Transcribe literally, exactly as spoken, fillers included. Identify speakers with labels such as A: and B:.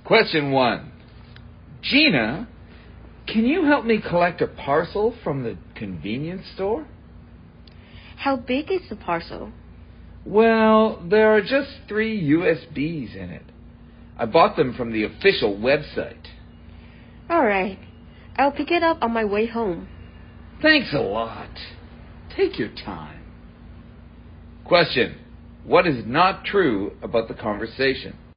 A: Question one. Gina, can you help me collect a parcel from the convenience store?
B: How big is the parcel?
A: Well, there are just three U S Bs in it. I bought them from the official website.
B: All right. I'll pick it up on my way home.
A: Thanks a lot. Take your time. Question. What is not true about the conversation?